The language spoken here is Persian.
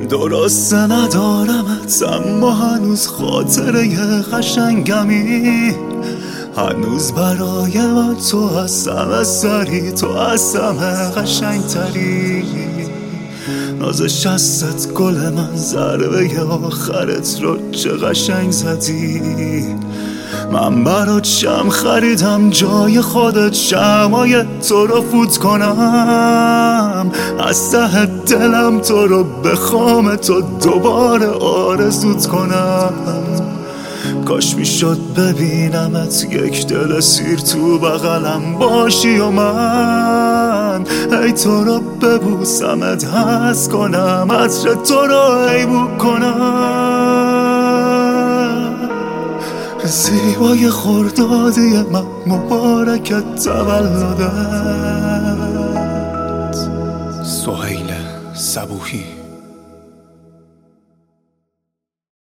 درسته ندارمت اما هنوز خاطره قشنگمی، هنوز برای من تو هستم از سری، تو هستم قشنگتری. ناز شستت گل من ضربه آخرت رو چه قشنگ زدی. من برات شم خریدم جای خودت، شمای تو رو فوت کنم. از ته دلم تو رو بخوام، تو دوباره آرزوت کنم. کاش میشد ببینمت یک دل سیر تو بغلم باشی و من ای تو رو ببوسمت، حس کنم عطر تو رو حیبو کنم. زیبای خردادی من مبارکت تولدت. سهیل صبوحی.